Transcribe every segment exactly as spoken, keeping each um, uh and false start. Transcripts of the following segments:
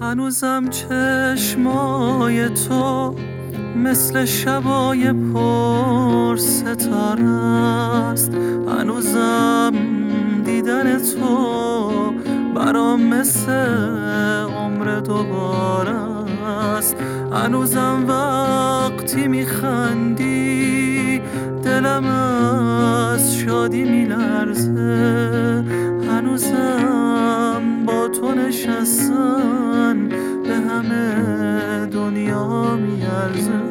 هنوزم چشمای تو مثل شبای پر ستاره است. هنوزم دیدن تو برام مثل عمر دوباره است. هنوزم وقتی میخندی دلم از شادی میلرزه. هنوزم با تو نشستن به همه دنیا میارزه.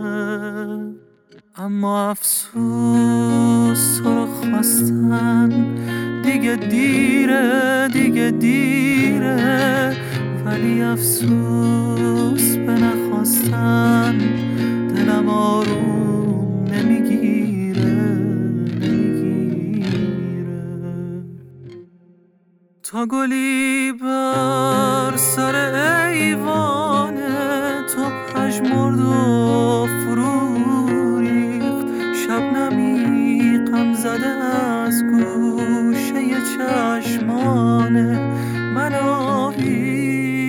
اما افسوس تو رو خواستن دیگه دیره، دیگه دیره. ولی افسوس به نخواستن دلم آروم نمیگیره، نمیگیره. تا گلی بر سر ایوانه تو پژمرد و فرو ریخت. شبنمی غم زده از گوشه چشمان من آبی.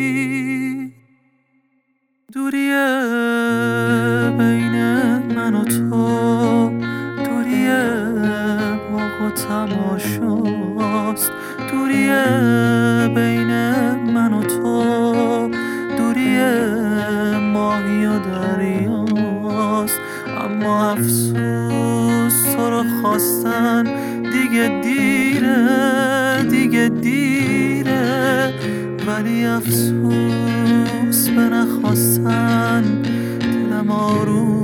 دوریه بین من و تو، دوریه باغ و تماشاست. دوریه بین من و تو، دوریه ماهی و دریاست. اما افسوس تو رو خواستن دیگه دیره، دیگه دیره. ولی افسوس به نخواستن دلم آروم